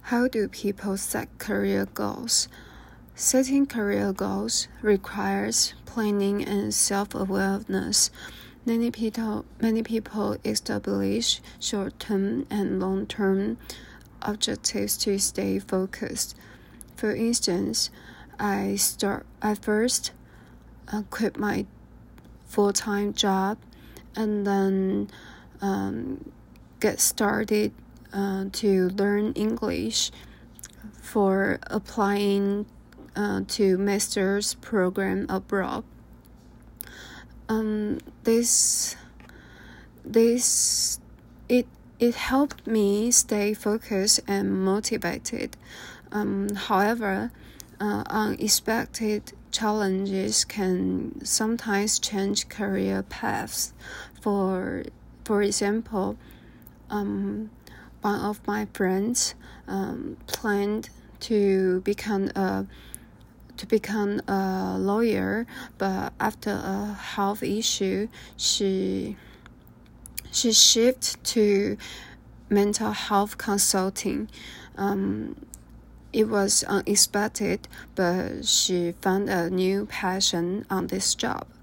How do people set career goals? Setting career goals requires planning and self-awareness. Many people establish short-term and long-term objectives to stay focused. For instance, I first quit my full-time job and then get started to learn English for applying to master's program abroad. It helped me stay focused and motivated. However, unexpected challenges can sometimes change career paths. For example, one of my friends planned to become a lawyer, but after a health issue, she shifted to mental health consulting. It was unexpected, but she found a new passion on this job.